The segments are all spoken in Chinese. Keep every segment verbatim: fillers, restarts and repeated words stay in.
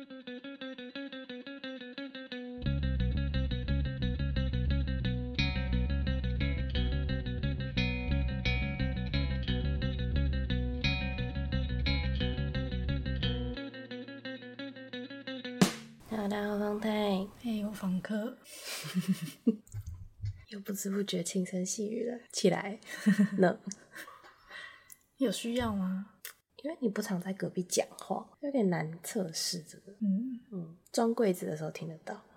大家好，方太， 嘿，有访客， 又不知不觉轻声细语了起来呢。 有需要吗？ 因为你不常在隔壁讲话，有点难测试这个。 嗯嗯，装柜子的时候听得到。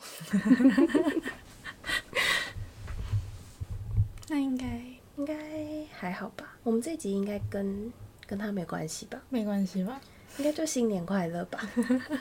那应该应该还好吧？我们这集应该跟跟他没关系吧？ 没关系吧？ 应该就新年快乐吧。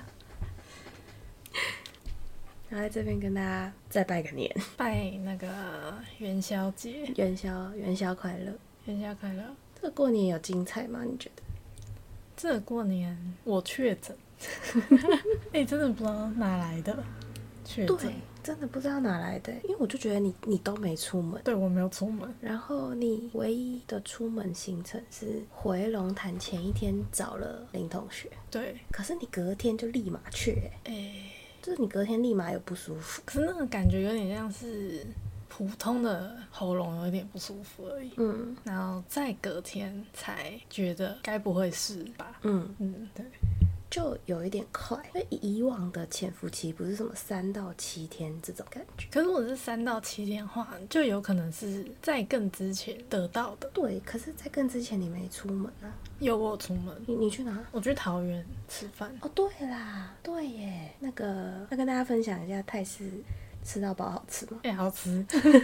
然后在这边跟大家再拜个年， 拜那个元宵节， 元宵元宵快乐， 元宵快乐。 这个过年有精彩吗？你觉得？ 这个过年我确诊，哎、欸，真的不知道哪来的确诊， 对，真的不知道哪来的，因为我就觉得你你都没出门， 对我没有出门， 然后你唯一的出门行程是回龙潭前一天找了林同学， 对， 可是你隔天就立马去，哎、 欸， 就是你隔天立马有不舒服， 可是那个感觉有点像是普通的喉咙有点不舒服而已， 嗯， 然后再隔天才觉得该不会是吧？ 嗯嗯，对， 就有一点快，因为以往的潜伏期不是什么三到七天这种感觉。 可是我是三到七天的话，就有可能是在更之前得到的。 对，可是在更之前你没出门啊？ 有我有出门， 你你去哪？ 我去桃园吃饭。 哦，对啦，对耶，那个要跟大家分享一下泰式吃到饱好吃吗？ 哎、欸，好吃，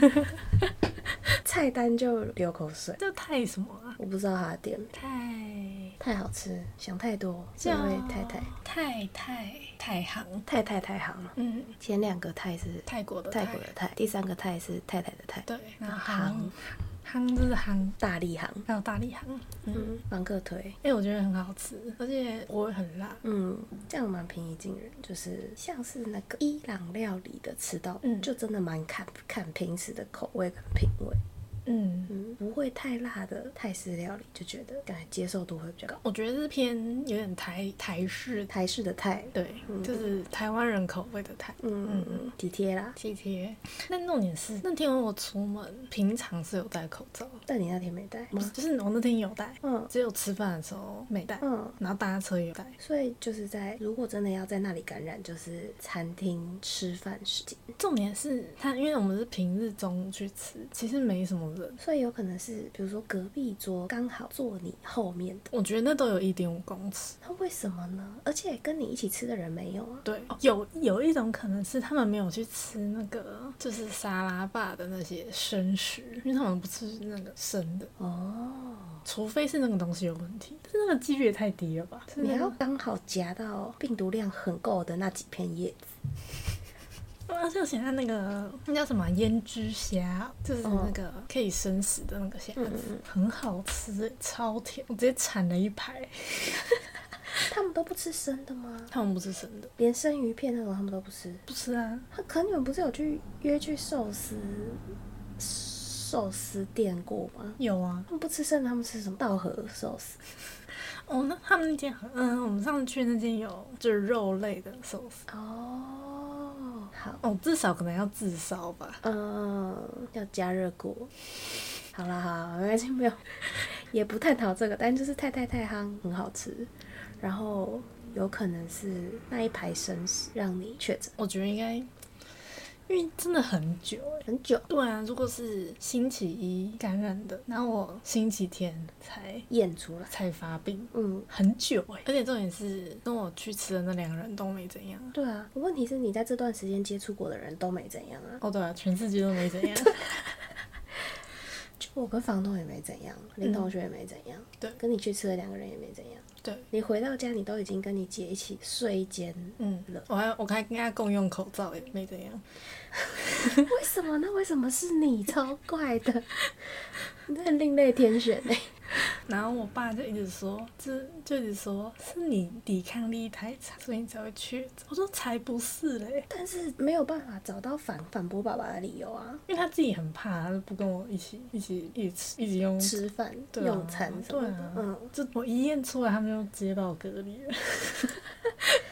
菜单就流口水。 这太什么啊？ 我不知道他的店名。 太太好吃，想太多。这位太太， 太太太行， 太太太行。 嗯， 前两个泰是泰国的泰国的泰，第三个泰是太太的太。 对，然后行行行就是行， 大力行， 还有大力行。 嗯，房客推。 哎、欸，我觉得很好吃，而且不会很辣。 嗯，这样蛮平易近人，就是像是那个伊朗料理的吃到， 嗯， 就真的蛮看看平时的口味跟品味。 嗯嗯，不会太辣的泰式料理，就觉得感觉接受度会比较高。 我觉得是偏有点台台式， 台式的泰， 对， 嗯、 就是台湾人口味的泰。 嗯嗯嗯，体贴啦， 体贴。但重点是那天我出门，平常是有戴口罩， 但你那天没戴吗？ 就是我那天有戴， 嗯， 只有吃饭的时候没戴， 嗯， 然后搭车也有戴。 所以就是在如果真的要在那里感染，就是餐厅吃饭时间。 重点是他，因为我们是平日中午去吃，其实没什么人， 所以有可能是比如说隔壁桌刚好坐你后面的， 我觉得那都有一点五公尺。 那为什么呢？而且跟你一起吃的人没有啊？ 对，有有一种可能是他们没有去吃那个就是沙拉吧的那些生食，因为他们不吃那个生的哦， 除非是那个东西有问题，但是那个几率也太低了吧？ 你要刚好夹到病毒量很够的那几片叶子。 而且我想到那个那叫什么胭脂虾，就是那个可以生食的那个虾子，嗯、很好吃，超甜，我直接铲了一排。 他们都不吃生的吗？ 他们不吃生的， 连生鱼片那种他们都不吃。 不吃啊。 可你们不是有去约去寿司寿司店过吗？ 有啊。 他们不吃生的，他们吃什么？稻荷寿司。 哦，那他们那间很，嗯，我们上次去那间有就是肉类的寿司。 哦，好。 哦，至少可能要自烧吧。 嗯，要加热过。好啦好啦，没关系，没有，也不探讨这个，但就是太太太夯很好吃，然后有可能是那一排生食让你确诊。 我觉得应该。因为真的很久欸， 很久。 对啊，如果是星期一感染的，然后我星期天才验出来， 才发病， 嗯， 很久哎。而且重点是跟我去吃的那两个人都没怎样。 对啊，问题是你在这段时间接触过的人都没怎样啊。 哦，对啊，全世界都没怎样。 就我跟房东也没怎样，林同学也没怎样， 对， 跟你去吃的两个人也没怎样。 对， 你回到家，你都已经跟你姐一起睡一间嗯了， 我还我还跟他共用口罩，也没怎样。 为什么？那为什么是你？超怪的，你真的另类天选哎。 然后我爸就一直说，就就一直说是你抵抗力太差，所以你才会确诊。我说才不是嘞， 但是没有办法找到反反驳爸爸的理由啊， 因为他自己很怕，他就不跟我一起一起一起吃，一起用吃饭、 对啊、 用餐什么的。 对啊， 嗯， 就我一验出来，他们就直接把我隔离了。 这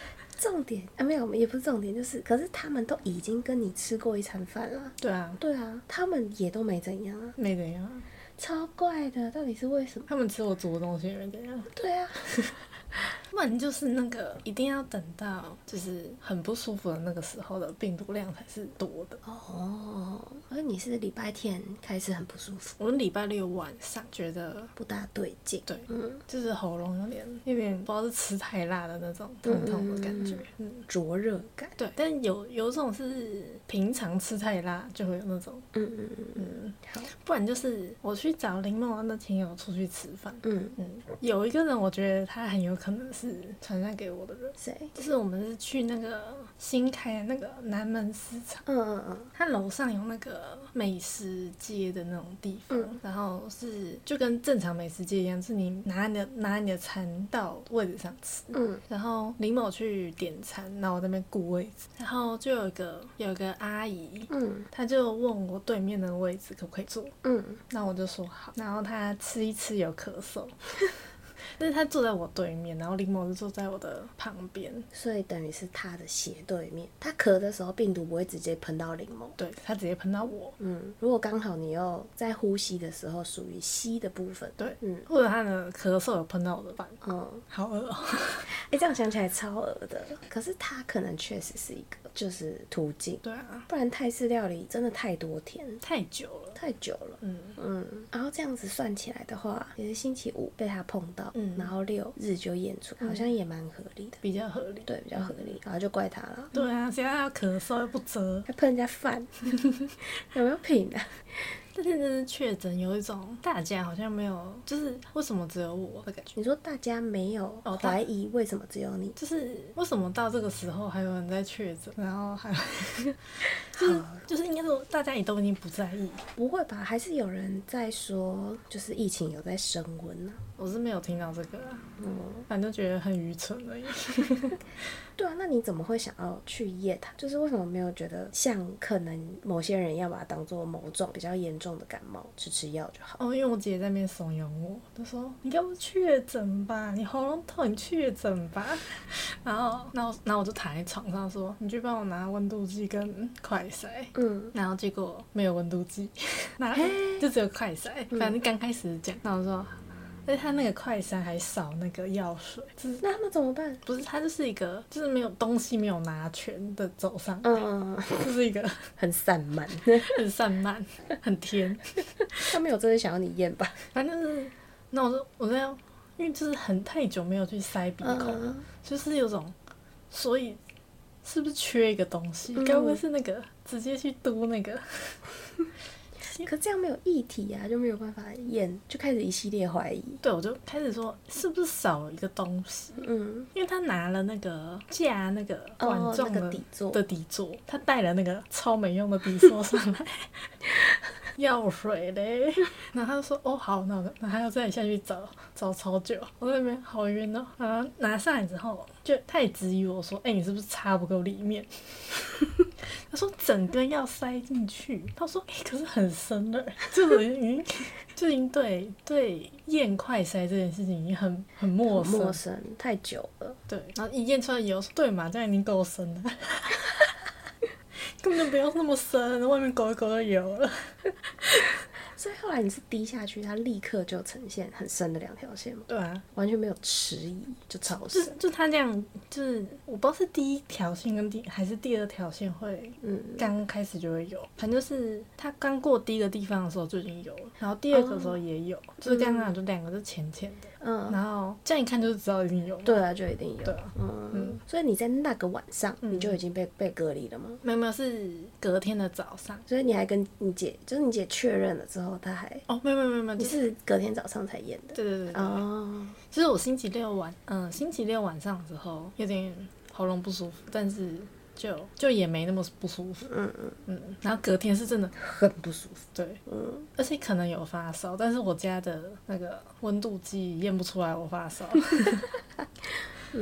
重点啊，没有，也不是重点，就是可是他们都已经跟你吃过一餐饭了。 对啊， 对啊，他们也都没怎样啊， 没怎样， 超怪的，到底是为什么？ 他们吃我煮的东西也没怎样。 对啊， 不然就是那个一定要等到就是很不舒服的那个时候的病毒量才是多的。 哦，而你是礼拜天开始很不舒服， 我礼拜六晚上觉得不大对劲。 对， 嗯， 就是喉咙有点有点不知道是吃太辣的那种痛痛的感觉，嗯， 灼热感。 对，但有有种是平常吃太辣就会有那种， 嗯嗯嗯嗯， 好， 不然就是我去找林梦那天有出去吃饭， 嗯嗯，有一个人我觉得他很有可能是传染给我的人， 谁？ 就是我们是去那个新开的那个南门市场， 嗯嗯嗯， 它楼上有那个美食街的那种地方， 嗯然后是就跟正常美食街一样，是你拿你的拿你的餐到位置上吃， 嗯然后林某去点餐，然后我在那边顾位置，然后就有一个有一个阿姨， 嗯她就问我对面的位置可不可以坐， 嗯， 那我就说好，然后她吃一吃有咳嗽。但是他坐在我对面，然后林某就坐在我的旁边， 所以等于是他的斜对面。他咳的时候，病毒不会直接喷到柠檬。 对，他直接喷到我， 嗯，如果刚好你又在呼吸的时候属于吸的部分， 对， 嗯或者他的咳嗽有喷到我的饭， 嗯， 好恶哦、 哎、这样想起来超恶的。可是它可能确实是一个就是途径， 对啊， 不然泰式料理真的太多天， 太久了， 太久了。 嗯嗯，然后这样子算起来的话，也是星期五被他碰到， 嗯然后六日就验出，好像也蛮合理的。 比较合理。 对，比较合理，然后就怪他了。 对啊，现在要咳嗽又不遮， 还喷人家饭，有没有品啊？ 但是真的确诊有一种大家好像没有，就是为什么只有我的感觉， 你说大家没有哦大怀疑为什么只有你？ 就是为什么到这个时候还有人在确诊，然后还就是就是应该说大家也都已经不在意， 不会吧？还是有人在说，就是疫情有在升温呢、 我是没有听到这个啊， 嗯， 反正觉得很愚蠢而已。 对啊，那你怎么会想要去验它？就是为什么没有觉得像可能某些人要把它当做某种比较严重的感冒，吃吃药就好？ 哦，因为我姐在那边怂恿我，她说你该不确诊吧，你喉咙痛，你确诊吧。然后，然后，然后我就躺在床上说，你去帮我拿温度计跟快筛。 嗯， 然后结果没有温度计，拿就只有快筛。反正刚开始讲，然后我说。但是他那个快筛还少那个药水，就是那那怎么办？ 不是他就是一个就是没有东西没有拿全的走上来， 嗯， 就是一个很散漫， 很散漫，很甜。 他没有真的想要你验吧？ 反正就是，那我就我这样，因为就是很太久没有去塞鼻孔， 嗯就是有种，所以是不是缺一个东西？ 嗯该不会是那个直接去嘟那个？ 可这样没有液体啊，就没有办法验，就开始一系列怀疑。 对，我就开始说是不是少了一个东西？ 嗯， 因为他拿了那个架那个管哦， 仲的、 那个底座的底座，他带了那个超没用的底座上来，药水嘞。然后他就说哦好，那我那还要再下去找找超久，我在那边好晕哦。然后拿上来之后，就他也质疑我说，哎、你是不是插不够里面？他说整根要塞进去，他说哎、可是很深了，就是已经就已经对对验快塞这件事情已经很很陌生， 陌生太久了。 对，然后一验出来以后说对嘛，这样已经够深了，根本就不用那么深，外面勾一勾就有了。 所以后来你是滴下去，它立刻就呈现很深的两条线吗？ 对啊， 完全没有迟疑，就超就深。 就他这样，就是我不知道是第一条线跟第还是第二条线会嗯， 刚开始就会有，反正就是他刚过第一个地方的时候就已经有了，然后第二个的时候也有，就是刚刚好就两个是浅浅的， 嗯， 然后这样一看就知道一定有了。 对啊，就一定有。 对啊， 嗯， 嗯所以你在那个晚上， 嗯你就已经被被隔离了吗？ 没有没有是隔天的早上。 所以你还跟你姐，就是你姐确认了之后，她还哦，没有没有没有没有， 你就是是隔天早上才验的。 对对对对。 哦， 其实我星期六晚，嗯，星期六晚上的时候有点喉咙不舒服，但是就就也没那么不舒服， 嗯嗯， 嗯，然后隔天是真的很不舒服。 对， 嗯， 而且可能有发烧，但是我家的那个温度计验不出来我发烧， 嗯，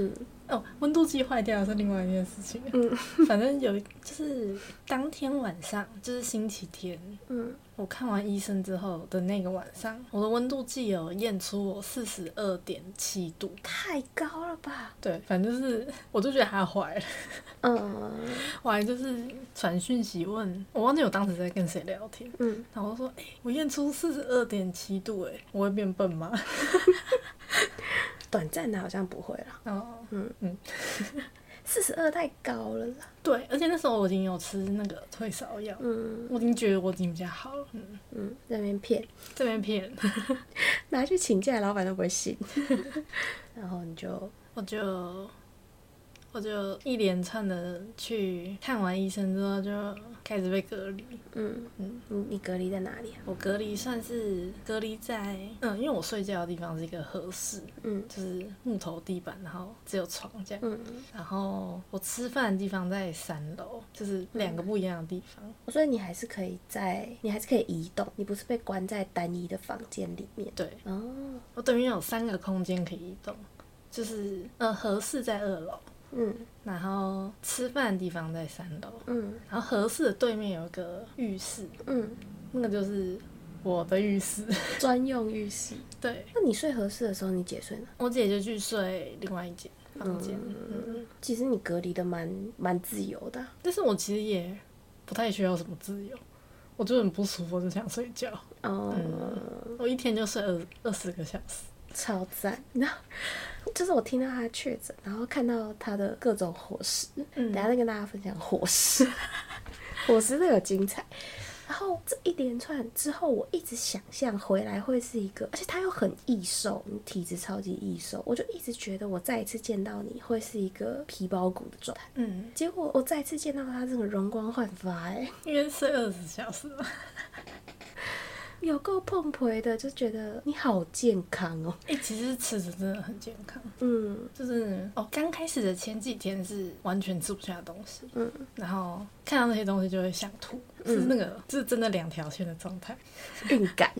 哦，温度计坏掉是另外一件事情。嗯，反正有就是当天晚上，就是星期天，嗯，我看完医生之后的那个晚上，我的温度计有验出我四十二点七度， 太高了吧？ 对，反正就是我就觉得它坏了。 嗯， 我还就是传讯息问，我忘记我当时在跟谁聊天，嗯，然后我说，哎、欸，我验出四十二点七度，哎，我会变笨吗？ 短暂的好像不会啦。 哦，嗯嗯， 四十二太高了啦。 对，而且那时候我已经有吃那个退烧药，嗯，我已经觉得我已经比较好了，嗯嗯，在那边骗， 这边骗， 拿去请假，老板都不会信。然后你就， 我就。我就一连串的去看完医生之后，就开始被隔离。嗯嗯，你你隔离在哪里啊？ 我隔离算是隔离在，嗯，因为我睡觉的地方是一个和室，嗯，就是木头地板，然后只有床这样。嗯，然后我吃饭的地方在三楼，就是两个不一样的地方。 嗯、所以你还是可以在，你还是可以移动，你不是被关在单一的房间里面。 对，哦，我等于有三个空间可以移动，就是呃和室在二楼。嗯，然后吃饭的地方在三楼，嗯，然后和室的对面有一个浴室，嗯，那个就是我的浴室， 专用浴室。 对， 那你睡和室的时候，你姐睡哪？ 我姐就去睡另外一间房间。嗯嗯，其实你隔离的蛮蛮自由的， 但是我其实也不太需要什么自由，我就很不舒服，就想睡觉。哦，嗯，我一天就睡二二十个小时。 超赞！然后就是我听到他确诊，然后看到他的各种伙食，嗯，等一下再跟大家分享伙食，伙食都有精彩。然后这一连串之后，我一直想象回来会是一个，而且他又很易瘦，你体质超级易瘦，我就一直觉得我再一次见到你会是一个皮包骨的状态。嗯，结果我再一次见到他，这个容光焕发，哎， 因为睡二十小时嘛。 有够碰皮的，就觉得你好健康哦。 哎、欸，其实吃的真的很健康。嗯，就是哦，刚开始的前几天是完全吃不下东西，嗯，然后看到那些东西就会想吐，嗯、是那个，就是真的两条线的状态， 晕感。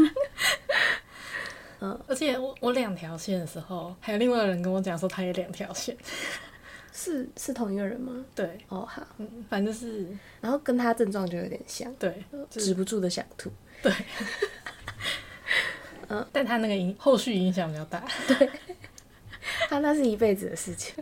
嗯，而且我我两条线的时候，还有另外一个人跟我讲说他也两条线。 是是同一个人吗？ 对， 哦好， 嗯，反正是， 然后跟他症状就有点像， 对， 止不住的想吐， 对，嗯，但他那个影后续影响比较大， 对，他那是一辈子的事情，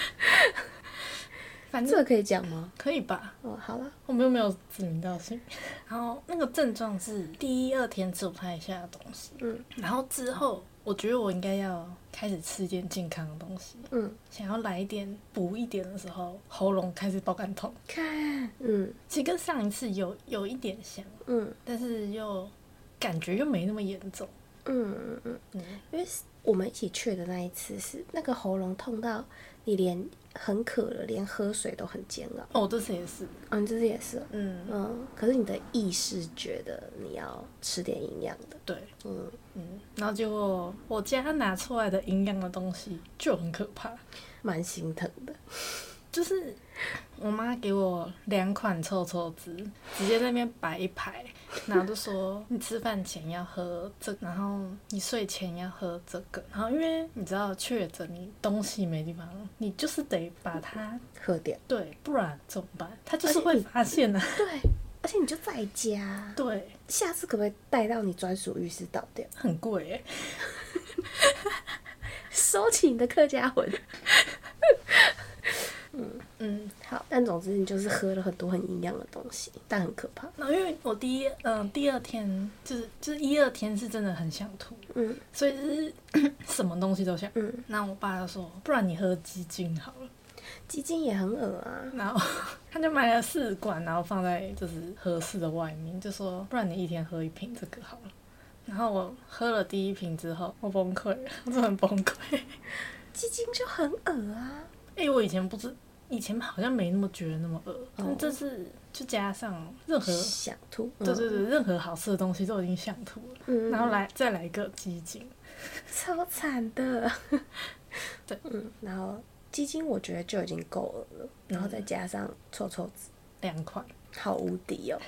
反正这个可以讲吗？ 可以吧？ 哦，好了， 我们又没有指名道姓。然后那个症状是第一二天吃不太下的东西，嗯，然后之后我觉得我应该要开始吃一点健康的东西，嗯，想要来一点补一点的时候，喉咙开始爆肝痛， 看，嗯， 其实跟上一次有有一点像，嗯，但是又感觉又没那么严重，嗯嗯嗯嗯，因为我们一起去的那一次是那个喉咙痛到你连很渴了，连喝水都很煎熬。 哦，这次也是， 哦，你这次也是，嗯嗯，可是你的意识觉得你要吃点营养的， 对，嗯嗯，然后结果我家拿出来的营养的东西就很可怕， 蛮心疼的。 就是我妈给我两款臭臭汁，直接在那边摆一排，然后就说你吃饭前要喝这个，然后你睡前要喝这个，然后因为你知道确诊你东西没地方，你就是得把它喝掉，对， 不然怎么办？他就是会发现啊， 对，而且你就在家， 对， 下次可不可以带到你专属浴室倒掉？ 很贵耶， 收起你的客家魂。嗯嗯，好，但总之你就是喝了很多很营养的东西，但很可怕。 那因为我第一嗯、呃、第二天就是就是一二天是真的很想吐，嗯，所以就是什么东西都想，嗯，那我爸就说，不然你喝鸡精好了， 鸡精也很恶啊， 然后他就买了四罐，然后放在就是和室的外面，就说不然你一天喝一瓶这个好了。然后我喝了第一瓶之后，我崩溃了，我真的很崩溃。 鸡精就很恶啊。 哎、欸，我以前不是，以前好像没那么觉得那么恶，但、哦、这次就加上任何想吐， 对对对，嗯、任何好吃的东西都已经想吐了，嗯、然后来再来一个鸡精， 超惨的。对，嗯，然后鸡精我觉得就已经够了，然后再加上臭臭子两款， 好无敌哦。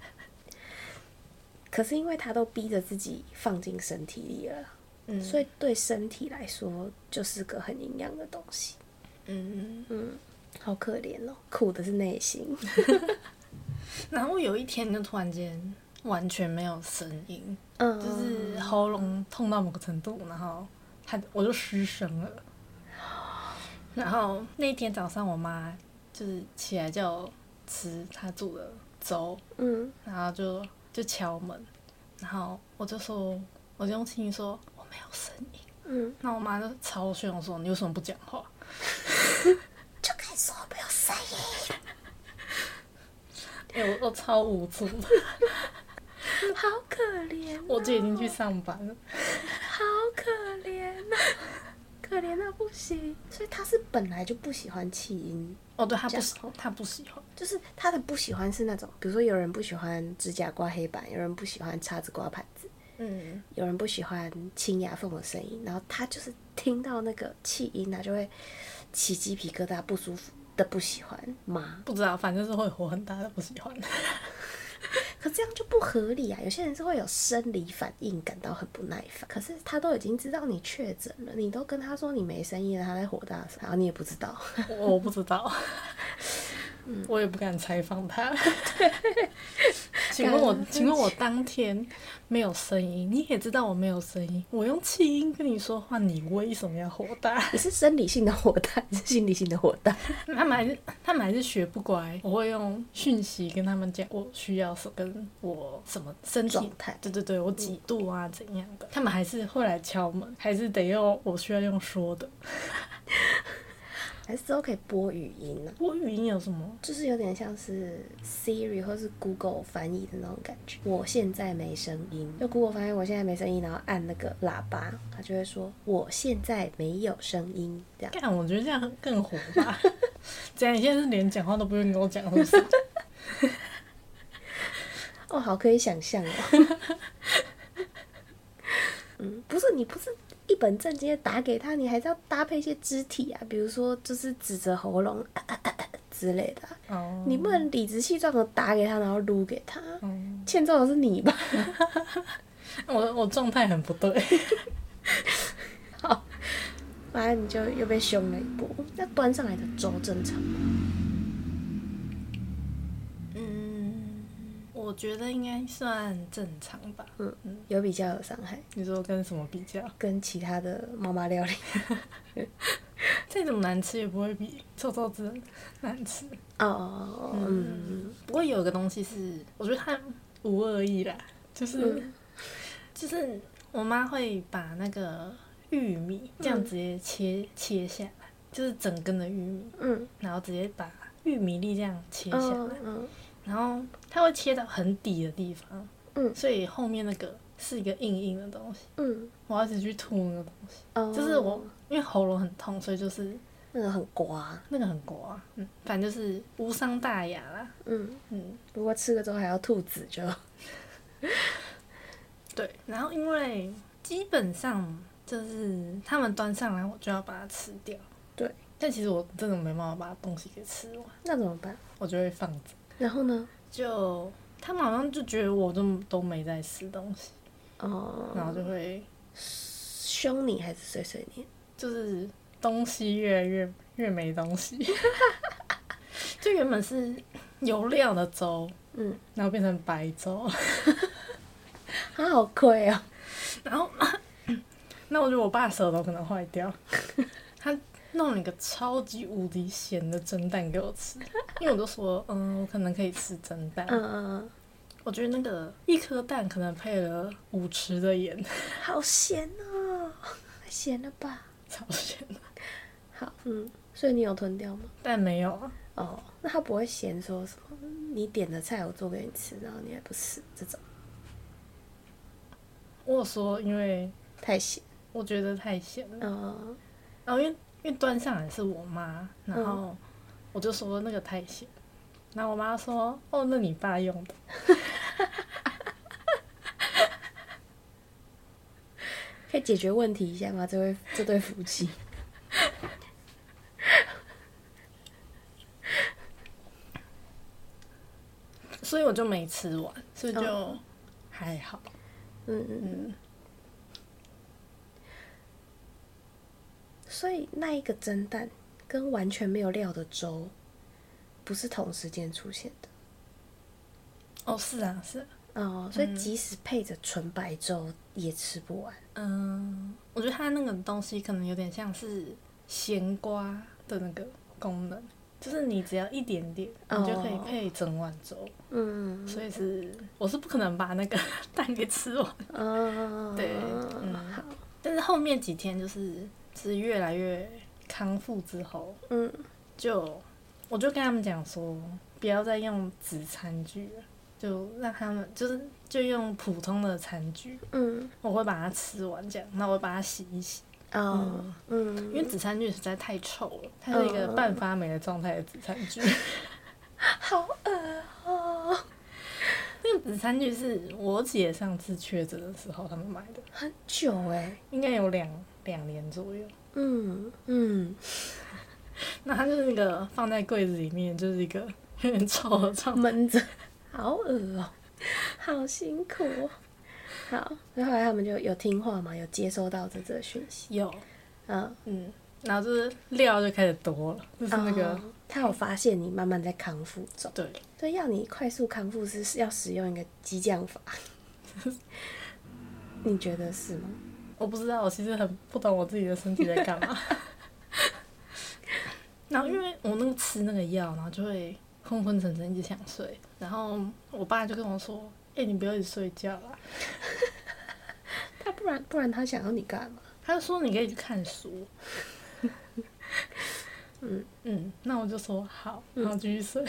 可是因为他都逼着自己放进身体里了，嗯、所以对身体来说就是个很营养的东西。 嗯嗯，好可怜哦，苦的是内心。 然后有一天就突然间完全没有声音， 嗯， 就是喉咙痛到某个程度，然后他我就失声了。然后那一天早上，我妈就是起来叫我吃她煮的粥， 嗯， 然后就就敲门，然后我就说，我就用轻音说我没有声音， 嗯， 那我妈就超凶，我说你为什么不讲话？ 就该说没有声音。 哎、欸，我我超无助的， 好可怜、哦， 我姐已经去上班了， 好可怜啊，可怜到不行。所以他是本来就不喜欢气音。 哦，对，他不喜，他不喜欢， 就是他的不喜欢是那种，比如说有人不喜欢指甲刮黑板，有人不喜欢叉子刮盘子， 嗯， 有人不喜欢清牙缝的声音，然后他就是听到那个气音啊，就会起鸡皮疙瘩，不舒服的不喜欢吗？ 不知道，反正是会火很大的不喜欢。 可这样就不合理啊！有些人是会有生理反应，感到很不耐烦。可是他都已经知道你确诊了，你都跟他说你没声音了，他在火大什么？然后你也不知道。 我我不知道，嗯、我也不敢采访他。请问我，请问我当天没有声音，你也知道我没有声音，我用气音跟你说话，你为什么要火大？ 你是生理性的火大，还是心理性的火大？ 他们还是他们还是学不乖，我会用讯息跟他们讲我需要什么，跟我什么身体状态， 对对对，我几度啊、嗯、怎样的，他们还是会来敲门，还是得用我需要用说的。 还是之后可以播语音呢、啊？ 播语音有什么？ 就是有点像是 Siri 或是 Google 翻译的那种感觉。我现在没声音，就 Google 翻译我现在没声音，然后按那个喇叭，它就会说我现在没有声音。这样， 干，我觉得这样更火吧。这样你现在是连讲话都不用跟我讲，是不是？ 哦，好可以想象哦。嗯，不是你不是一本正经的打给他，你还是要搭配一些肢体啊，比如说就是指着喉咙、啊啊啊啊、之类的、啊。哦。你不能理直气壮的打给他，然后撸给他。嗯。欠揍的是你吧？ 我我状态很不对。 好，反正你就又被凶了一波。那端上来的粥正常吗？ 我觉得应该算正常吧。 嗯嗯，有比较有伤害。 你说跟什么比较？ 跟其他的妈妈料理。 再怎么难吃也不会比臭臭汁难吃。 哦，嗯。嗯不过有一个东西是，我觉得它无恶意啦，就是、嗯、就是我妈会把那个玉米这样直接切、嗯、切下来，就是整根的玉米，嗯，然后直接把玉米粒这样切下来。嗯嗯，然后它会切到很底的地方，嗯，所以后面那个是一个硬硬的东西，嗯，我要一直去吐那个东西，哦，就是我因为喉咙很痛，所以就是那个很刮， 那个很刮，嗯，反正就是无伤大雅啦，嗯嗯， 不过吃了之后还要吐籽就， 对，然后因为基本上就是他们端上来，我就要把它吃掉，对，但其实我真的没办法把东西给吃完， 那怎么办？ 我就会放着。 然后呢？ 就他们好像就觉得我都都没在吃东西，哦，然后就会凶你还是碎碎念？ 就是东西越来越越没东西，就原本是有料的粥，嗯，然后变成白粥， 他好亏哦。 然后，那我觉得我爸舌头可能坏掉，他弄了一个超级无敌咸的蒸蛋给我吃，因为我就说，嗯，我可能可以吃蒸蛋。嗯嗯。我觉得那个一颗蛋可能配了五匙的盐， 好咸哦，太咸了吧？ 超咸的。 好，嗯，所以你有吞掉吗？ 但没有啊。 哦，那他不会嫌说什么？你点的菜我做给你吃，然后你还不吃这种？ 我有说，因为太咸， 我觉得太咸了。嗯。然后因为。因为端上来是我妈，然后我就说那个太咸，然后我妈说：“哦，那你爸用的。” 可以解决问题一下吗？这位这对夫妻， 所以我就没吃完，所以就还好。嗯嗯嗯。 所以那一个蒸蛋跟完全没有料的粥不是同时间出现的。 哦，是啊，是啊。 哦，所以即使配着纯白粥也吃不完。 嗯，我觉得它那个东西可能有点像是咸瓜的那个功能，就是你只要一点点，你就可以配整碗粥。 嗯， 所以是我是不可能把那个蛋给吃完。 嗯， 对，嗯， 好。 但是后面几天就是是越来越康复之后， 嗯， 就我就跟他们讲说，不要再用纸餐具了。就让他们就是就用普通的餐具，嗯，我会把它吃完这样，那我会把它洗一洗，哦，嗯, 嗯，因为纸餐具实在太臭了，它是一个半发霉的状态的纸餐具， 好恶哦。 那个纸餐具是我姐上次确诊的时候他们买的， 很久哎、欸， 应该有两两年左右， 嗯嗯， 那它就是那个放在柜子里面，就是一个有点臭的状态， 闷着。好恶哦、喔，好辛苦哦、喔。好，那后来他们就有听话嘛，有接收到这则讯息。 有， 嗯嗯，然后就是料就开始多了，就是那个、哦、 他有发现你慢慢在康复中。 对， 对，要你快速康复是要使用一个激将法。你觉得是吗？ 我不知道，我其实很不懂我自己的身体在干嘛。然后因为我那个吃那个药，然后就会昏昏沉沉，一直想睡。然后我爸就跟我说：“哎、欸，你不要一直睡觉啦。” 他不然不然他想要你干嘛？ 他就说你可以去看书。嗯嗯，那我就说好，然后继续睡。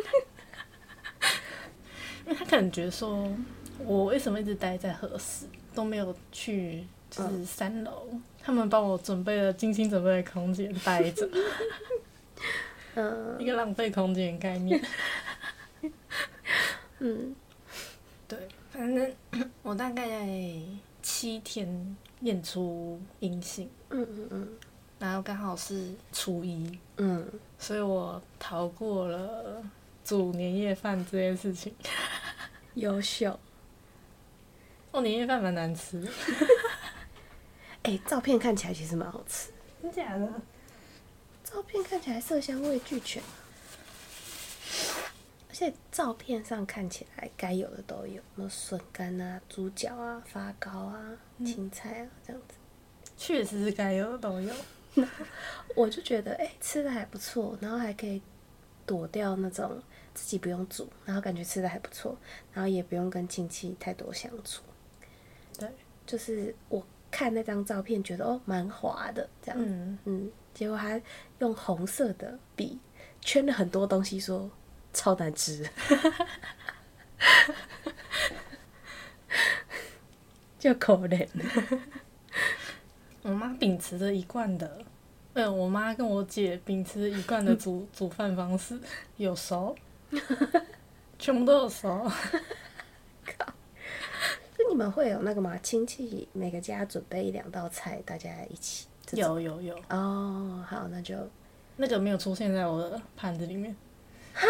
因为他可能觉得说，我为什么一直待在和室，都没有去就是三楼，嗯、他们帮我准备了精心准备的空间待着。嗯，一个浪费空间的概念。嗯，对，反正我大概七天验出阴性，嗯嗯嗯，然后刚好是初一，嗯，所以我逃过了煮年夜饭这件事情。 优秀。 哦，年夜饭蛮难吃的。 哎、欸，照片看起来其实蛮好吃。 真假的？ 照片看起来色香味俱全，而且照片上看起来该有的都有，什么笋干啊、猪脚啊、发糕啊、青菜啊这样子。 确实是该有的都有。 我就觉得，哎、欸，吃的还不错，然后还可以躲掉那种自己不用煮，然后感觉吃的还不错，然后也不用跟亲戚太多相处。 对， 就是我看那张照片，觉得哦，蛮滑的这样。嗯嗯。结果他用红色的笔圈了很多东西，说超难吃，就可怜。 我妈秉持着一贯的，呃，我妈跟我姐秉持着一贯的煮煮饭方式，有熟，全部都有熟。 靠！就你们会有那个吗？亲戚每个家准备一两道菜，大家一起。 有有有哦，好，那就那个没有出现在我的盘子里面。 哈？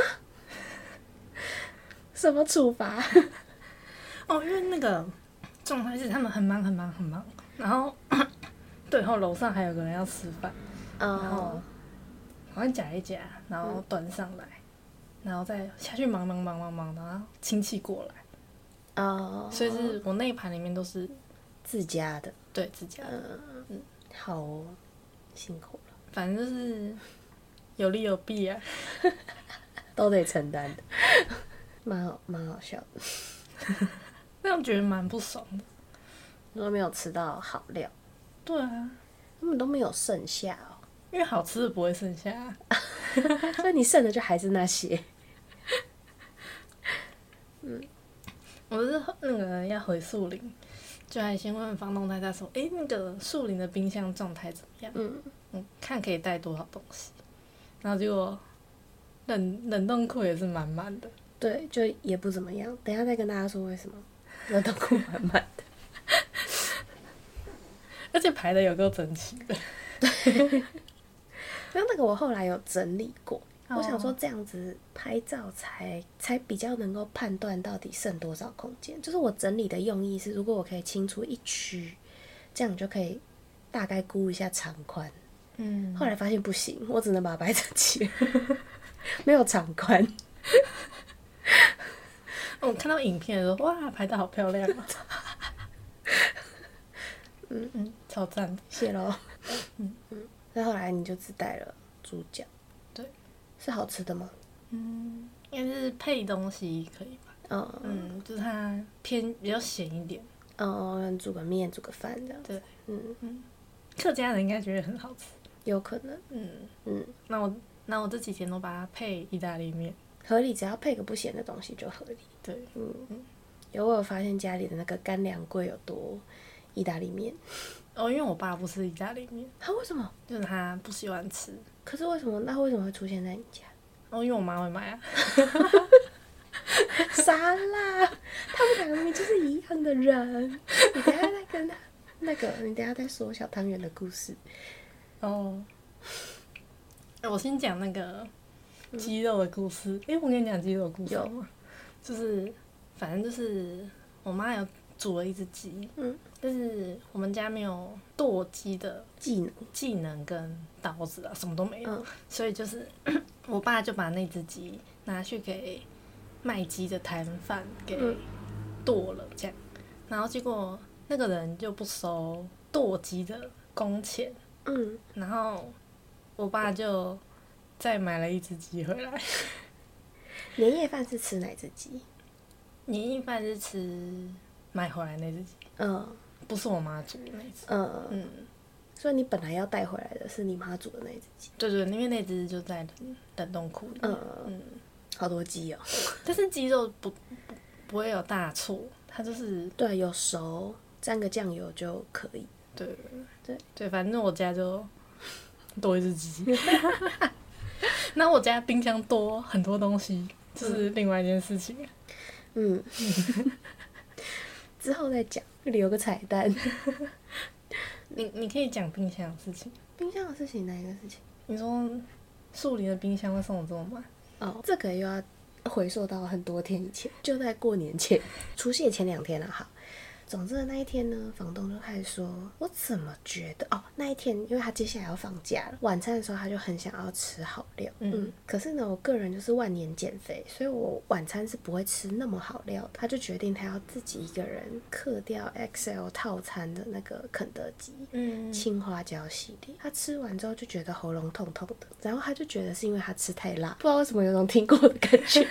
什么处罚？ 哦，因为那个状态是他们很忙很忙很忙，然后对，然后楼上还有个人要吃饭，哦、然后好像夹一夹，然后端上来，嗯、然后再下去忙忙忙忙忙，然后亲戚过来。哦，所以是我那一盘里面都是自家的， 对，自家的。嗯嗯，好哦，辛苦了。 反正就是有利有弊啊， 都得承担的，蛮好，蛮好笑的。 那我觉得蛮不爽的， 都没有吃到好料。 对啊， 他们都没有剩下哦， 因为好吃的不会剩下、啊， 所以你剩的就还是那些。 嗯，我是那个要回树林。就还先问房东太太说：“哎、欸，那个树林的冰箱状态怎么样？嗯，嗯，看可以带多少东西。”然后结果冷冷冻库也是满满的。 对，就也不怎么样。等一下再跟大家说为什么冷冻库满满的， 而且排的有够整齐的。 对，因为那个我后来有整理过。我想说这样子拍照才才比较能够判断到底剩多少空间。就是我整理的用意是，如果我可以清出一区，这样你就可以大概估一下长宽。 嗯， 后来发现不行，我只能把它摆整齐，没有长宽。 我看到影片的时候，哇，拍的好漂亮啊！ 嗯嗯，超赞的。 谢喽。嗯嗯，那后来你就只带了猪脚， 对， 是好吃的吗？ 嗯，应该是配东西可以吧？ 嗯嗯，就是它偏比较咸一点。 嗯，煮个面，煮个饭这样子。 对， 嗯嗯，客家人应该觉得很好吃。 有可能。 嗯嗯， 那我那我这几天都把它配意大利面。 合理，只要配个不咸的东西就合理。 对， 嗯嗯，有我有发现家里的那个干粮柜有多意大利面。 哦，因为我爸不吃意大利面， 他为什么？ 就是他不喜欢吃。 可是为什么？那为什么会出现在你家？ 哦，因为我妈会买啊。 傻啦，他们两个明明就是一样的人。你等一下再跟他那个，你等一下再说小汤圆的故事。 哦，我先讲那个鸡肉的故事。哎、嗯，我跟你讲鸡肉的故事吗？就是反正就是我妈有煮了一只鸡，嗯，但是我们家没有剁鸡的技能、 技能跟刀子啊，什么都没有， 嗯、 所以就是我爸就把那只鸡拿去给卖鸡的摊贩给剁了，这样，然后结果那个人就不收剁鸡的工钱，嗯，然后我爸就再买了一只鸡回来。 年夜饭是吃哪只鸡？ 年夜饭是吃买回来那只鸡，嗯，不是我妈煮的那只，嗯嗯， 所以你本来要带回来的是你妈煮的那只鸡？ 对对，因为那只就在冷冷冻库里面，嗯嗯， 好多鸡哦， 但是鸡肉不不不会有大错，它就是对，有熟沾个酱油就可以， 对对对，反正我家就多一只鸡，那我家冰箱多很多东西，就是另外一件事情。 嗯，之后再讲，留个彩蛋。 你你可以讲冰箱的事情。 冰箱的事情哪一个事情？ 你说树林的冰箱会送我这么慢？ 哦，这个又要回溯到很多天以前，就在过年前，除夕前两天了。好，总之那一天呢，房东就开始说，我怎么觉得哦，那一天因为他接下来要放假了，晚餐的时候他就很想要吃好料，嗯，嗯可是呢，我个人就是万年减肥，所以我晚餐是不会吃那么好料的。他就决定他要自己一个人嗑掉 X L 套餐的那个肯德基，嗯，青花椒系列。他吃完之后就觉得喉咙痛痛的，然后他就觉得是因为他吃太辣，不知道为什么有种听过的感觉。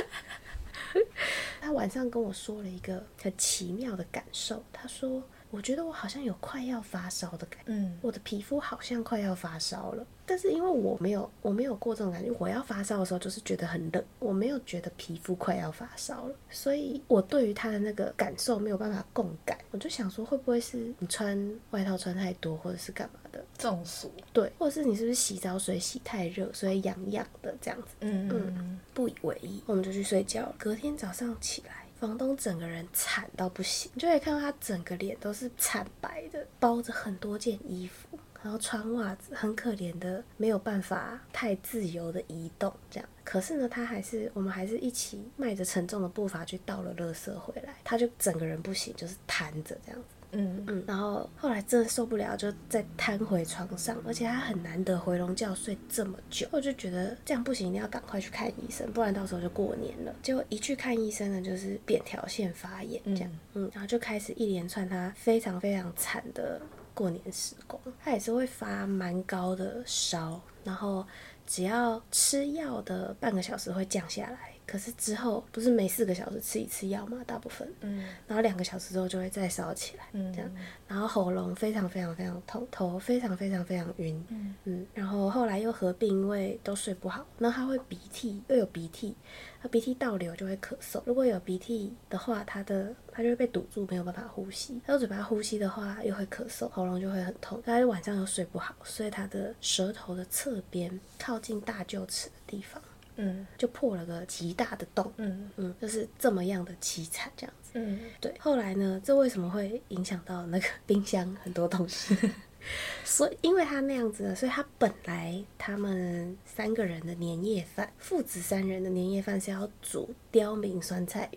他晚上跟我说了一个很奇妙的感受，他说我觉得我好像有快要发烧的感觉，嗯，我的皮肤好像快要发烧了，但是因为我没有我没有过这种感觉，我要发烧的时候就是觉得很冷，我没有觉得皮肤快要发烧了，所以我对于他的那个感受没有办法共感，我就想说会不会是你穿外套穿太多或者是干嘛的中暑， 对，或者是你是不是洗澡水洗太热所以痒痒的这样子，嗯嗯，不以为意，我们就去睡觉了。隔天早上起来，房东整个人惨到不行，你就可以看到他整个脸都是惨白的，包着很多件衣服，然后穿袜子，很可怜的没有办法太自由的移动这样。可是呢，他还是我们还是一起迈着沉重的步伐去倒了垃圾回来，他就整个人不行，就是瘫着这样子。嗯嗯，然后后来真的受不了，就再瘫回床上，而且他很难得回笼觉睡这么久，我就觉得这样不行，一定要赶快去看医生，不然到时候就过年了。结果一去看医生呢，就是扁桃腺发炎这样，嗯, 嗯，然后就开始一连串他非常非常惨的过年时光。他也是会发蛮高的烧，然后只要吃药的半个小时会降下来。可是之后不是每四个小时吃一次药嘛，大部分，嗯，然后两个小时之后就会再烧起来，嗯，这样，然后喉咙非常非常非常痛，头非常非常非常晕，嗯嗯，然后后来又合并，因为都睡不好，然后他会鼻涕，又有鼻涕，他鼻涕倒流就会咳嗽，如果有鼻涕的话，他的他就会被堵住，没有办法呼吸，他用嘴巴呼吸的话又会咳嗽，喉咙就会很痛，他晚上又睡不好，所以他的舌头的侧边靠近大臼齿的地方。嗯，就破了个极大的洞，嗯嗯，就是这么样的凄惨这样子，嗯，对。后来呢，这为什么会影响到那个冰箱很多东西？所以因为他那样子的，所以他本来他们三个人的年夜饭，父子三人的年夜饭是要煮刁民酸菜鱼。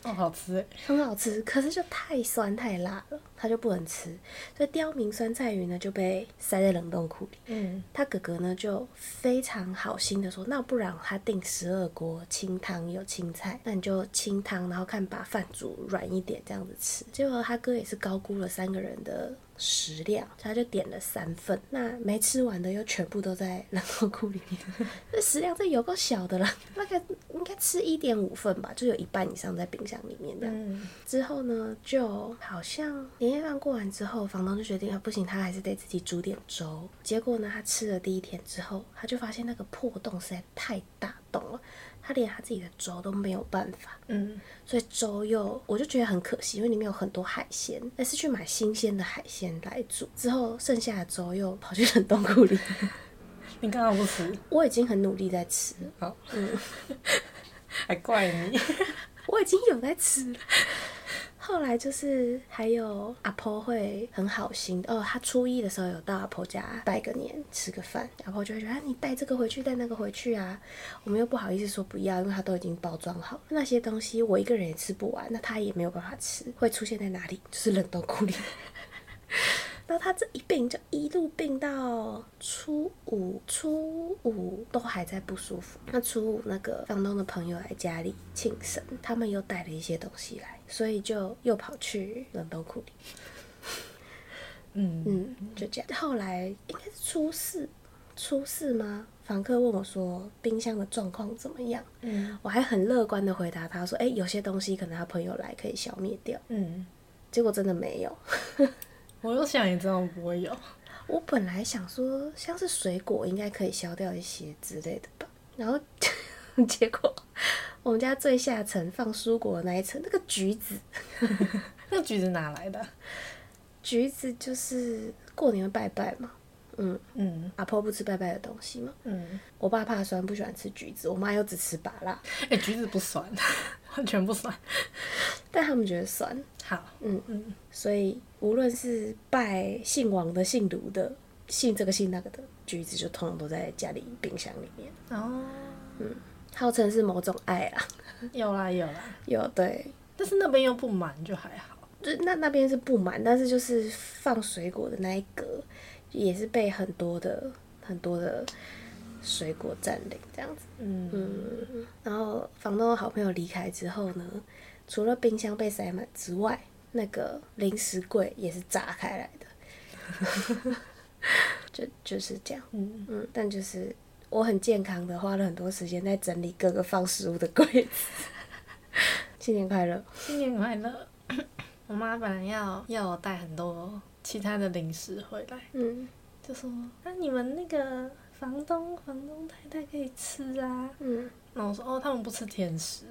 哦，好吃哎， 很好吃，可是就太酸太辣了，他就不能吃，所以刁民酸菜鱼呢就被塞在冷冻库里。 嗯， 他哥哥呢就非常好心的说，那不然他订十二锅清汤有青菜，那你就清汤，然后看把饭煮软一点这样子吃。结果他哥也是高估了三个人的食量，他就点了三份，那没吃完的又全部都在冷冻库里面。这食量这有够小的啦，大概应该吃一点五份吧，就有一半以上在冰箱里面这样。 嗯， 之后呢，就好像年夜饭过完之后，房东就决定啊，不行，他还是得自己煮点粥。结果呢，他吃了第一天之后，他就发现那个破洞实在太大洞了，他连他自己的粥都没有办法。 嗯， 所以粥又我就觉得很可惜，因为里面有很多海鲜，但是去买新鲜的海鲜来煮，之后剩下的粥又跑去冷冻库里。 你刚刚不吃？ 我已经很努力在吃了， 好，嗯，还怪你。 我已经有在吃了。后来就是还有阿婆会很好心哦，他初一的时候有到阿婆家拜个年吃个饭，阿婆就会觉得、啊、你带这个回去带那个回去啊，我们又不好意思说不要，因为他都已经包装好，那些东西我一个人也吃不完，那他也没有办法吃，会出现在哪里？就是冷冻库里。然后他这一病就一路病到初五，初五都还在不舒服。那初五那个房东的朋友来家里庆生，他们又带了一些东西来，所以就又跑去冷冻库里。 嗯嗯，就这样。后来应该是初四，初四吗？房客问我说冰箱的状况怎么样？ 嗯， 我还很乐观的回答他说，哎、欸，有些东西可能他朋友来可以消灭掉。 嗯， 结果真的没有。 我又想也知道不会有。 我本来想说，像是水果应该可以消掉一些之类的吧，然后结果我们家最下层放蔬果的那一层，那个橘子， 那个橘子哪来的？ 橘子就是过年会拜拜嘛，嗯嗯， 阿婆不吃拜拜的东西嘛， 嗯， 我爸怕酸，不喜欢吃橘子，我妈又只吃芭乐， 哎、欸，橘子不酸，完全不酸， 但他们觉得酸。 好， 嗯嗯， 所以无论是拜姓王的、姓卢的、姓这个姓那个的，橘子就通通都在家里冰箱里面。 哦， 嗯，号称是某种爱啦， 有啦有啦， 有对， 但是那边又不满，就还好。 就那那边是不满，但是就是放水果的那一格也是被很多的很多的水果占领这样子。 嗯嗯，然后房东的好朋友离开之后呢，除了冰箱被塞满之外，那个零食柜也是炸开来的，就就是这样。 嗯嗯，但就是我很健康的花了很多时间在整理各个放食物的柜子。新年快乐！ 新年快乐！我妈本来要要我带很多其他的零食回来， 嗯就说那、啊、你们那个房东房东太太可以吃啊。 嗯， 然后我说哦，他们不吃甜食。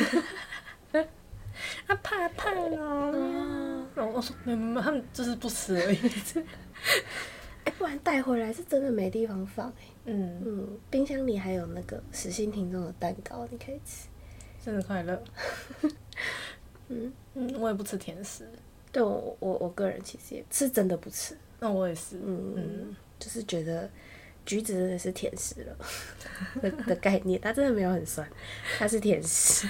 他怕胖哦。 哦然后我说没有没有，他们就是不吃而已。 哎、不然带回来是真的没地方放哎、 嗯， 嗯，冰箱里还有那个实心听众的蛋糕，你可以吃。 生日快乐。 嗯嗯，我也不吃甜食。 对我我我个人其实也是真的不吃。 那我也是。 嗯嗯， 就是觉得橘子真的是甜食了的的概念，它真的没有很酸，它是甜食。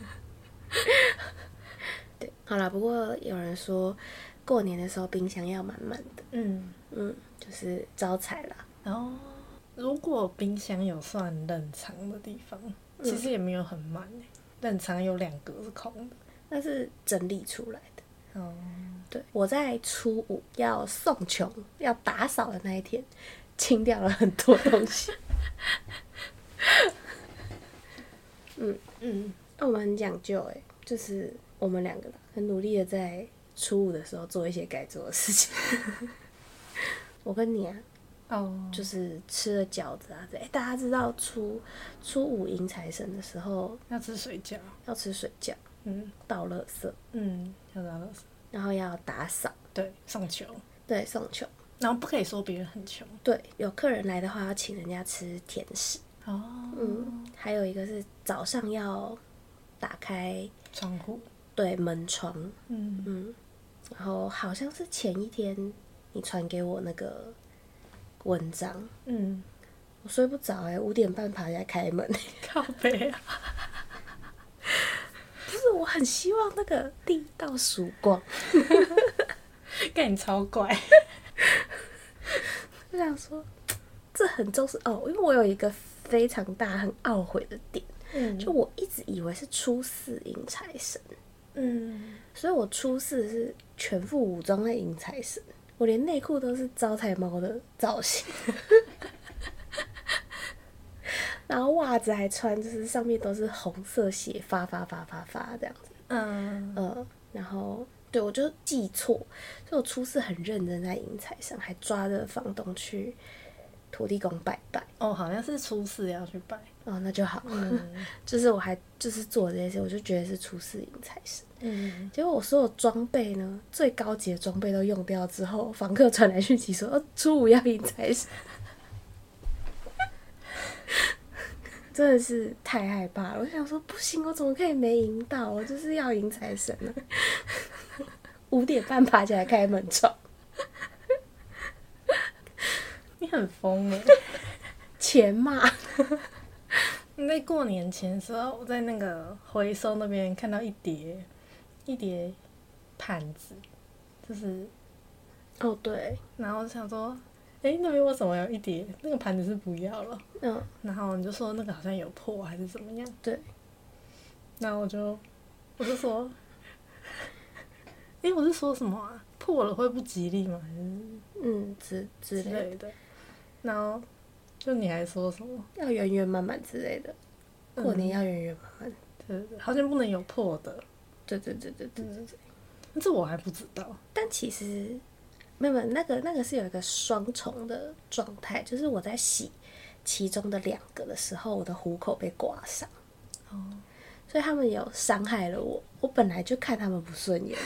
对，好啦，不过有人说过年的时候冰箱要满满的， 嗯， 嗯，就是招财啦。 然后如果冰箱有算冷藏的地方，其实也没有很满诶、冷藏有两格是空的。 那是整理出来的。 哦， 对，我在初五要送穷、要打扫的那一天，清掉了很多东西。嗯嗯，那我们很讲究哎，就是我们两个很努力的在初五的时候做一些该做的事情。我跟你啊， 哦， 就是吃了饺子啊，哎，大家知道初初五迎财神的时候要吃水饺。 要吃水饺， 嗯倒垃圾， 嗯，要打垃圾。 然后要打扫， 对，送球。 对，送球。 然后不可以说别人很穷。 对，有客人来的话要请人家吃甜食。 哦， 嗯，还有一个是早上要打开窗户。 对门窗， 嗯嗯，然后好像是前一天你传给我那个文章， 嗯， 我睡不着哎、欸，五点半爬起来开门， 靠背啊。 不是我很希望那个地道曙光。 干你超怪。 我想说，这很重视哦，因为我有一个非常大很懊悔的点，嗯，就我一直以为是初四迎财神，嗯，所以我初四是全副武装在迎财神，我连内裤都是招财猫的造型。然后袜子还穿，就是上面都是红色写发发发发发这样子，嗯呃，然后对我就记错，所以我初四很认真在迎财神，还抓着房东去土地公拜拜。 哦，好像是初四要去拜。 哦，那就好。嗯，就是我还就是做这些事，我就觉得是初四迎财神。嗯，结果我所有装备呢，最高级的装备都用掉之后，房客传来讯息说，哦，初五要迎财神。真的是太害怕了，我想说不行，我怎么可以没赢到？我就是要迎财神了。五点半爬起来开门闯， 你很疯哎！ 钱骂。 你在过年前的时候，我在那个回收那边看到一叠一叠盘子，就是哦对， 然后想说。哎、欸，那边为什么有一叠？那个盘子是不要了。嗯。然后你就说那个好像有破还是怎么样？ 对。 然后我就我就说，哎、欸，我是说什么啊？破了会不吉利吗？还是嗯之之类的。 然后就你还说什么？ 要圆圆满满之类的。过年要圆圆满满。 对对对，好像不能有破的。 对对对对对对对。 嗯、这我还不知道。 但其实。没有没有，那个那个是有一个双重的状态，就是我在洗其中的两个的时候，我的虎口被刮伤，哦，所以他们有伤害了我。我本来就看他们不顺眼，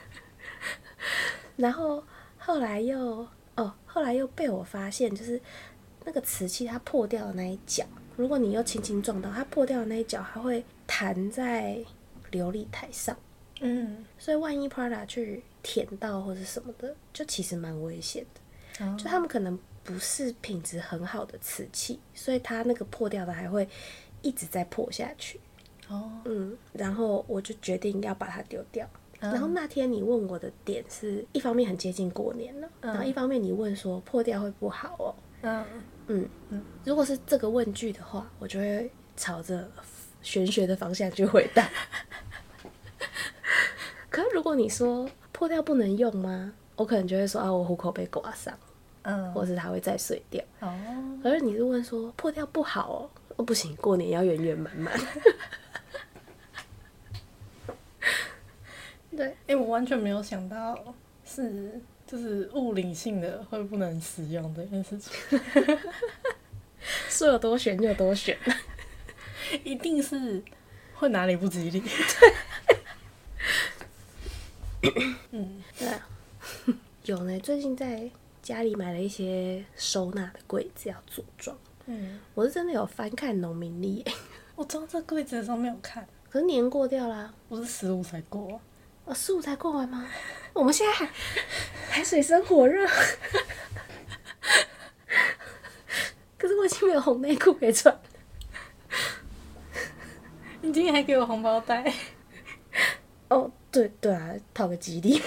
然后后来又哦，后来又被我发现，就是那个瓷器它破掉的那一角，如果你又轻轻撞到它破掉的那一角，它会弹在琉璃台上。嗯，所以万一 Prada 去舔到或者什么的，就其实蛮危险的。哦、就他们可能不是品质很好的瓷器，所以它那个破掉的还会一直在破下去。哦，嗯，然后我就决定要把它丢掉。嗯、然后那天你问我的点是一方面很接近过年了，嗯、然后一方面你问说破掉会不好哦。嗯嗯嗯，如果是这个问句的话，我就会朝着玄学的方向去回答。可是如果你说破掉不能用吗？我可能就会说啊，我虎口被刮伤，嗯，或是它会再碎掉。哦，可是你是问说破掉不好哦，哦不行，过年要圆圆满满。对， 哎、欸，我完全没有想到是就是物理性的会不能使用这件事情。 说有多悬就有多悬， 一定是会哪里不吉利。 嗯，对啊，有呢。最近在家里买了一些收纳的柜子要组装。嗯，我是真的有翻看农民历耶。 我装这柜子的时候没有看， 可是年过掉啦。 我是十五才过。 哦，十五才过完吗？我们现在还还水深火热。可是我已经没有红内裤可以穿。 你今天还给我红包袋。 哦，对对啊，讨个吉利。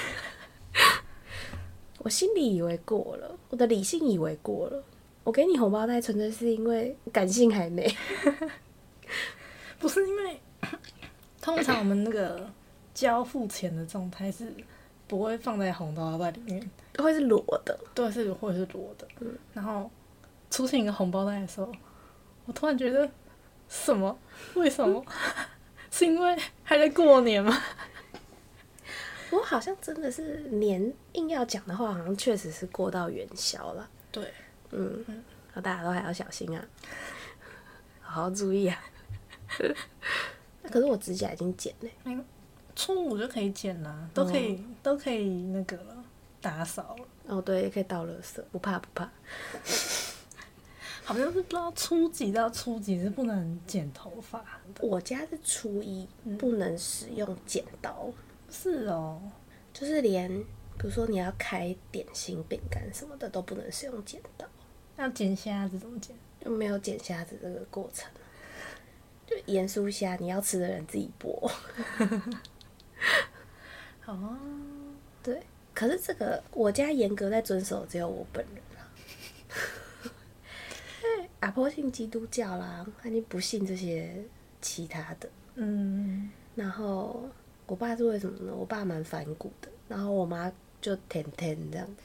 我心里以为过了，我的理性以为过了。我给你红包袋纯粹是因为感性还没。 不是因为，通常我们那个交付钱的状态是不会放在红包袋里面， 会是裸的。 对，是会是裸的。嗯，然后出现一个红包袋的时候，我突然觉得什么？为什么？是因为还在过年吗？ 我好像真的是年硬要讲的话，好像确实是过到元宵了。 对， 嗯，嗯，然后大家都还要小心啊，好好注意啊。可是我指甲已经剪了、欸， 初五就可以剪啦，都可以、嗯、都可以那个了，打扫了。 哦，对，也可以倒垃圾，不怕不怕。 好像是不知道初几到初几是不能剪头发的。 我家是初一、嗯、不能使用剪刀。 是哦， 就是连比如说你要开点心饼干什么的都不能使用剪刀。 那剪虾子怎么剪？ 就没有剪虾子这个过程。就盐酥虾，你要吃的人自己剥。 哦， 对，可是这个我家严格在遵守，只有我本人啦。因为阿婆信基督教啦，他已经不信这些其他的。 嗯， 然后我爸是为什么呢？我爸蛮反骨的，然后我妈就甜甜这样。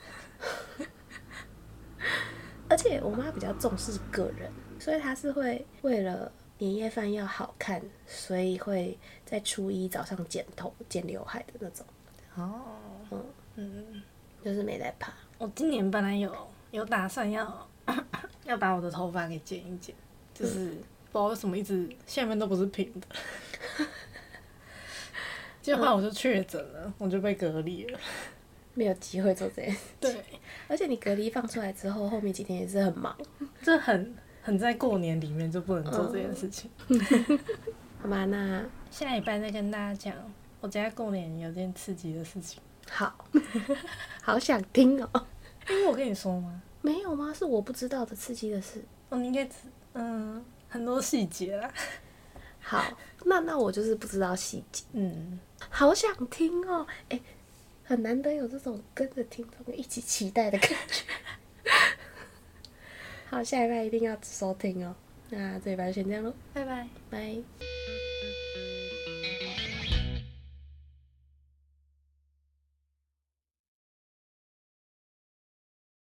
而且我妈比较重视个人，所以她是会为了年夜饭要好看，所以会在初一早上剪头、剪刘海的那种。 哦， 嗯嗯， 就是没在怕。 我今年本来有有打算要要把我的头发给剪一剪，就是、嗯、不知道为什么一直下面都不是平的，结果后来我就确诊了，我就被隔离了。 没有机会做这件事。 对， 而且你隔离放出来之后，后面几天也是很忙， 就很很在过年里面就不能做这件事情。 嗯、好吧，那下礼拜再跟大家讲，我家过年有件刺激的事情。 好，好想听哦。 因为我跟你说吗？ 没有吗？是我不知道的刺激的事。 哦，你应该嗯很多细节啦。 好，那那我就是不知道细节。 嗯， 好想听哦，哎、欸。很难得有这种跟着听众一起期待的感觉。好，下礼拜一定要收听哦。那这礼拜就先这样咯， 拜拜， 拜。